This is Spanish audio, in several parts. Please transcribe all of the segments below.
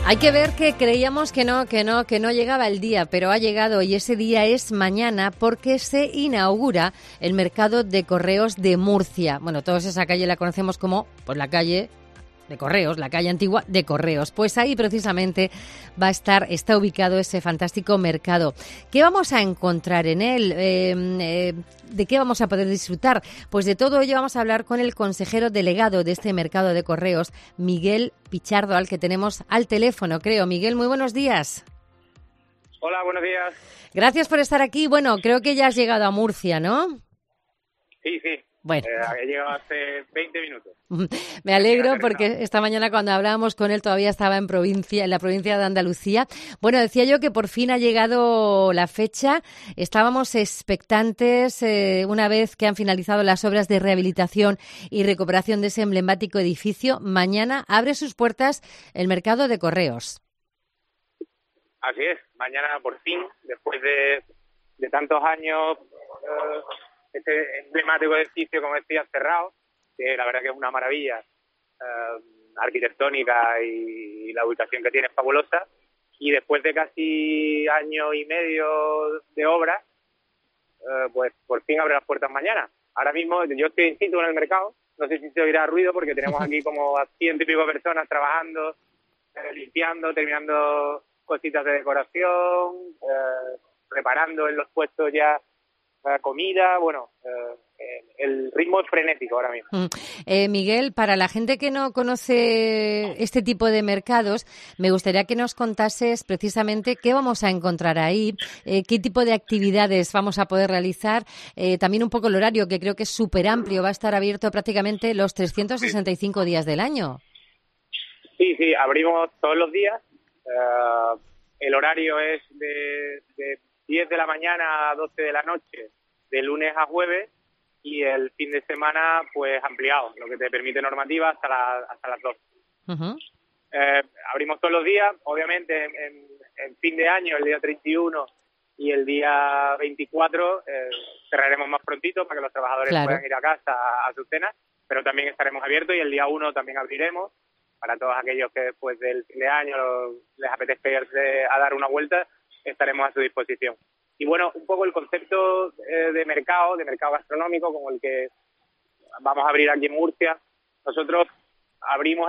Hay que ver que creíamos que no llegaba el día, pero ha llegado y ese día es mañana porque se inaugura el mercado de correos de Murcia. Bueno, todos esa calle la conocemos como pues la calle de Correos, la calle antigua de Correos. Pues ahí precisamente está ubicado ese fantástico mercado. ¿Qué vamos a encontrar en él? ¿De qué vamos a poder disfrutar? Pues de todo ello vamos a hablar con el consejero delegado de este mercado de Correos, Miguel Pichardo, al que tenemos al teléfono, creo. Miguel, muy buenos días. Hola, buenos días. Gracias por estar aquí. Bueno, creo que ya has llegado a Murcia, ¿no? Sí. Bueno. He llegado hace 20 minutos. Me alegro porque esta mañana cuando hablábamos con él todavía estaba en la provincia de Andalucía. Bueno, decía yo que por fin ha llegado la fecha. Estábamos expectantes una vez que han finalizado las obras de rehabilitación y recuperación de ese emblemático edificio. Mañana abre sus puertas el mercado de Correos. Así es. Mañana por fin, después de tantos años, este emblemático edificio, como decía, cerrado, que la verdad que es una maravilla arquitectónica y la ubicación que tiene es fabulosa. Y después de casi año y medio de obra, pues por fin abre las puertas mañana. Ahora mismo yo estoy in situ en el mercado, no sé si se oirá ruido porque tenemos aquí como a 100 y pico personas trabajando, limpiando, terminando cositas de decoración, preparando en los puestos ya comida, bueno, el ritmo es frenético ahora mismo. Miguel, para la gente que no conoce este tipo de mercados, me gustaría que nos contases precisamente qué vamos a encontrar ahí, qué tipo de actividades vamos a poder realizar, también un poco el horario, que creo que es súper amplio, va a estar abierto prácticamente los 365 días del año. Sí, abrimos todos los días. El horario es de 10 de la mañana a 12 de la noche, de lunes a jueves, y el fin de semana pues ampliado, lo que te permite normativa hasta las 12. Uh-huh. Abrimos todos los días, obviamente en fin de año, el día 31 y el día 24 cerraremos más prontito para que los trabajadores puedan ir a casa a sus cenas, pero también estaremos abiertos y el día 1 también abriremos para todos aquellos que después del fin de año les apetezca irse a dar una vuelta, estaremos a su disposición. Y bueno, un poco el concepto de mercado gastronómico como el que vamos a abrir aquí en Murcia. Nosotros abrimos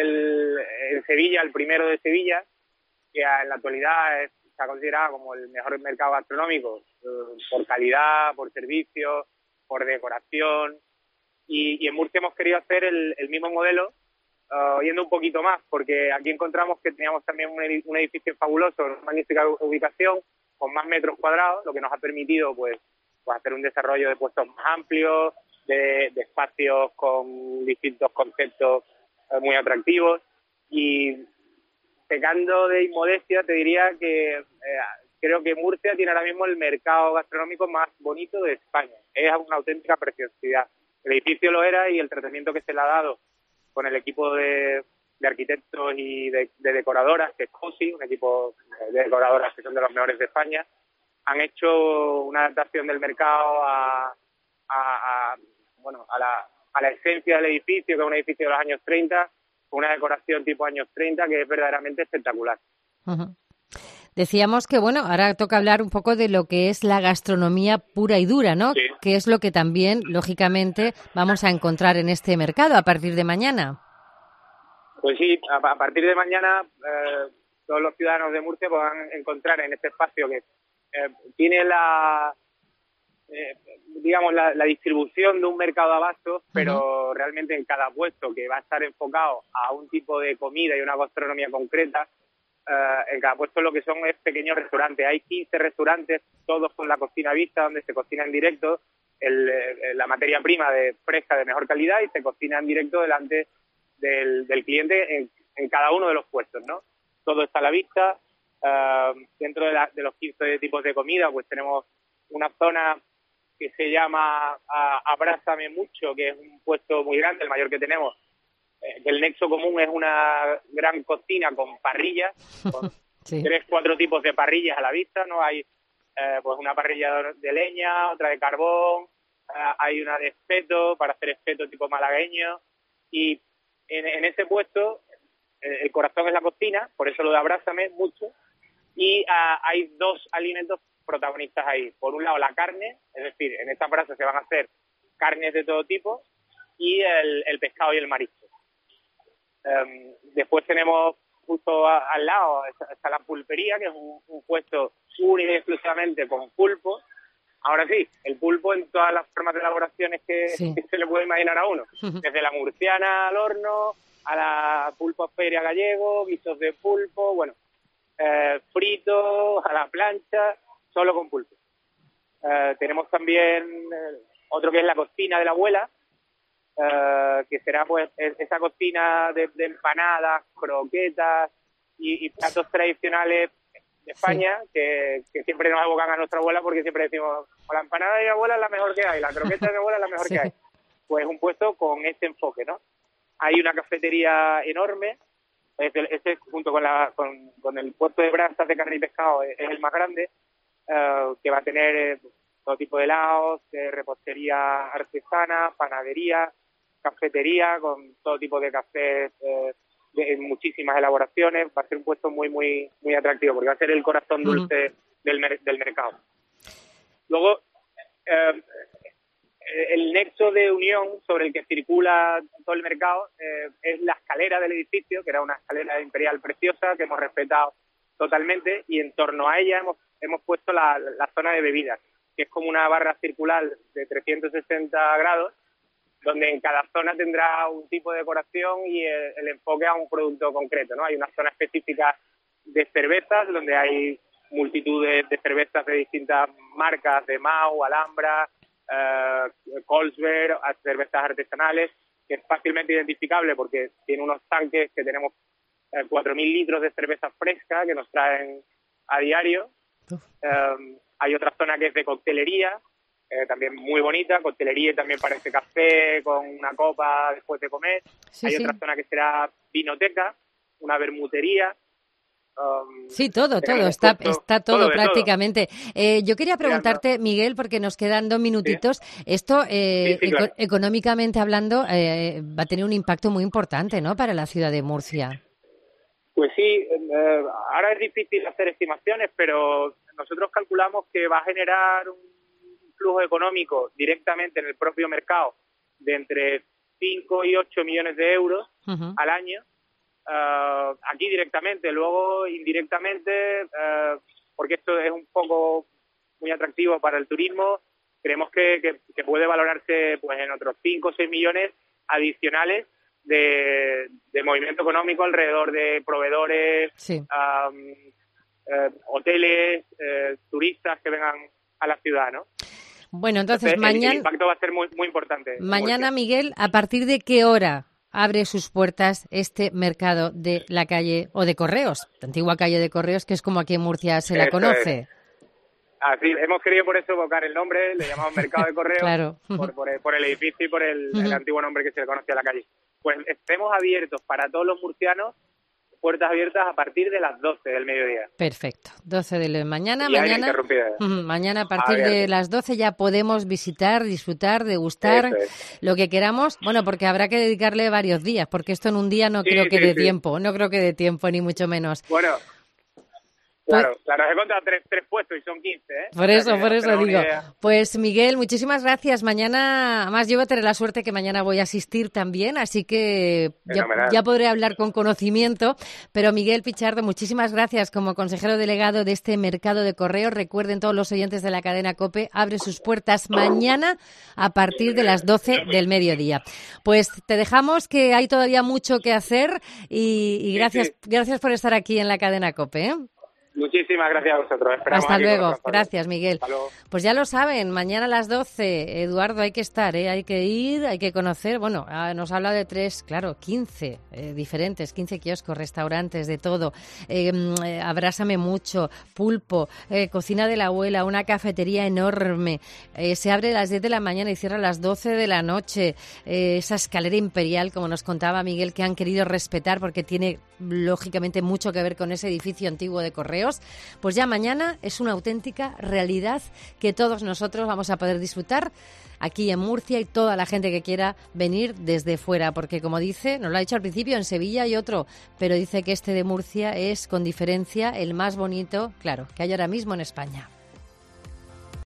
en Sevilla, el primero de Sevilla, que en la actualidad se ha considerado como el mejor mercado gastronómico por calidad, por servicio, por decoración. Y en Murcia hemos querido hacer el mismo modelo, yendo un poquito más, porque aquí encontramos que teníamos también un edificio fabuloso, una magnífica ubicación, con más metros cuadrados, lo que nos ha permitido pues hacer un desarrollo de puestos más amplios, de espacios con distintos conceptos muy atractivos. Y pecando de inmodestia, te diría que creo que Murcia tiene ahora mismo el mercado gastronómico más bonito de España. Es una auténtica preciosidad. El edificio lo era y el tratamiento que se le ha dado con el equipo de arquitectos y de decoradoras, que es COSI, un equipo de decoradoras que son de los mejores de España, han hecho una adaptación del mercado a la esencia del edificio, que es un edificio de los años 30, con una decoración tipo años 30 que es verdaderamente espectacular. Uh-huh. Decíamos que, bueno, ahora toca hablar un poco de lo que es la gastronomía pura y dura, ¿no? Sí. Que es lo que también, lógicamente, vamos a encontrar en este mercado a partir de mañana. Pues sí, a partir de mañana todos los ciudadanos de Murcia podrán encontrar en este espacio que tiene la distribución de un mercado de abastos, pero realmente en cada puesto que va a estar enfocado a un tipo de comida y una gastronomía concreta, en cada puesto lo que son es pequeños restaurantes. Hay 15 restaurantes, todos con la cocina vista, donde se cocina en directo la materia prima fresca de mejor calidad y se cocina en directo delante del cliente en cada uno de los puestos, ¿no? Todo está a la vista. Dentro de los 15 tipos de comida, pues tenemos una zona que se llama Abrázame Mucho, que es un puesto muy grande, el mayor que tenemos. El nexo común es una gran cocina con parrillas, con Sí. 3-4 tipos de parrillas a la vista, ¿no? Hay pues una parrilla de leña, otra de carbón, hay una de espeto, para hacer espeto tipo malagueño, y en ese puesto el corazón es la cocina, por eso lo de Abrázame mucho, y hay dos alimentos protagonistas ahí. Por un lado la carne, es decir, en esta brasa se van a hacer carnes de todo tipo, y el pescado y el marisco. Después tenemos justo al lado está la pulpería, que es un puesto único y exclusivamente con pulpo. Ahora sí, el pulpo en todas las formas de elaboraciones que se le puede imaginar a uno, desde la murciana al horno, a la pulpo feria gallego, guisos de pulpo, bueno, fritos, a la plancha, solo con pulpo. Tenemos también otro que es la cocina de la abuela, que será pues esa cocina de empanadas, croquetas y platos tradicionales de España, que siempre nos evocan a nuestra abuela, porque siempre decimos, la empanada de mi abuela es la mejor que hay, la croqueta de mi abuela es la mejor que hay. Pues un puesto con este enfoque, ¿no? Hay una cafetería enorme, este junto con el puesto de brasas de carne y pescado es el más grande, que va a tener todo tipo de helados, repostería artesana, panadería, cafetería, con todo tipo de cafés, en muchísimas elaboraciones. Va a ser un puesto muy muy muy atractivo, porque va a ser el corazón dulce del mercado. Luego, el nexo de unión sobre el que circula todo el mercado es la escalera del edificio, que era una escalera imperial preciosa que hemos respetado totalmente, y en torno a ella hemos puesto la zona de bebidas, que es como una barra circular de 360 grados, donde en cada zona tendrá un tipo de decoración y el enfoque a un producto concreto, ¿no? Hay una zona específica de cervezas, donde hay multitud de cervezas de distintas marcas, de Mau, Alhambra, Carlsberg, cervezas artesanales, que es fácilmente identificable porque tiene unos tanques que tenemos 4.000 litros de cerveza fresca que nos traen a diario. Hay otra zona que es de coctelería, también muy bonita, coctelería, y también parece café con una copa después de comer. Hay otra zona que será vinoteca, una vermutería. Sí, todo, está todo prácticamente. Yo quería preguntarte, Miguel, porque nos quedan 2 minutitos, esto claro, económicamente hablando va a tener un impacto muy importante, ¿no?, para la ciudad de Murcia. Pues sí, ahora es difícil hacer estimaciones, pero nosotros calculamos que va a generar un flujo económico directamente en el propio mercado de entre 5 y 8 millones de euros al año. Aquí directamente, luego indirectamente, porque esto es un poco muy atractivo para el turismo, creemos que puede valorarse pues en otros 5 o 6 millones adicionales de movimiento económico alrededor de proveedores, hoteles, turistas que vengan a la ciudad, ¿no? Bueno, entonces mañana el impacto va a ser muy, muy importante. Mañana, Miguel, ¿a partir de qué hora abre sus puertas este mercado de la calle o de Correos, la antigua calle de Correos, que es como aquí en Murcia se la conoce? Así, hemos querido por eso evocar el nombre, le llamamos Mercado de Correos, claro. por el edificio y por el antiguo nombre que se le conoce a la calle. Pues estemos abiertos para todos los murcianos, puertas abiertas a partir de las 12 del mediodía. Perfecto, 12 de la mañana. Mañana a partir de las 12 ya podemos visitar, disfrutar, degustar lo que queramos. Bueno, porque habrá que dedicarle varios días, porque esto en un día no creo que dé tiempo, ni mucho menos. Bueno, claro, he contado tres puestos y son 15, ¿eh? Por eso digo. Pues Miguel, muchísimas gracias. Mañana, además yo voy a tener la suerte que mañana voy a asistir también, así que ya podré hablar con conocimiento. Pero Miguel Pichardo, muchísimas gracias como consejero delegado de este mercado de Correos. Recuerden, todos los oyentes de la cadena COPE, abre sus puertas mañana a partir de las 12 del mediodía. Pues te dejamos, que hay todavía mucho que hacer y gracias por estar aquí en la cadena COPE, ¿eh? Muchísimas gracias a vosotros. Esperamos. Hasta luego. Gracias, Miguel. Pues ya lo saben, mañana a las 12, Eduardo, hay que estar, hay que ir, hay que conocer. Bueno, nos habla de 15 diferentes, 15 kioscos, restaurantes, de todo. Abrázame mucho, pulpo, cocina de la abuela, una cafetería enorme. Se abre a las 10 de la mañana y cierra a las 12 de la noche. Esa escalera imperial, como nos contaba Miguel, que han querido respetar porque tiene, lógicamente, mucho que ver con ese edificio antiguo de Correos. correos, pues ya mañana es una auténtica realidad que todos nosotros vamos a poder disfrutar aquí en Murcia y toda la gente que quiera venir desde fuera, porque como dice, nos lo ha dicho al principio, en Sevilla hay otro, pero dice que este de Murcia es con diferencia el más bonito, claro, que hay ahora mismo en España.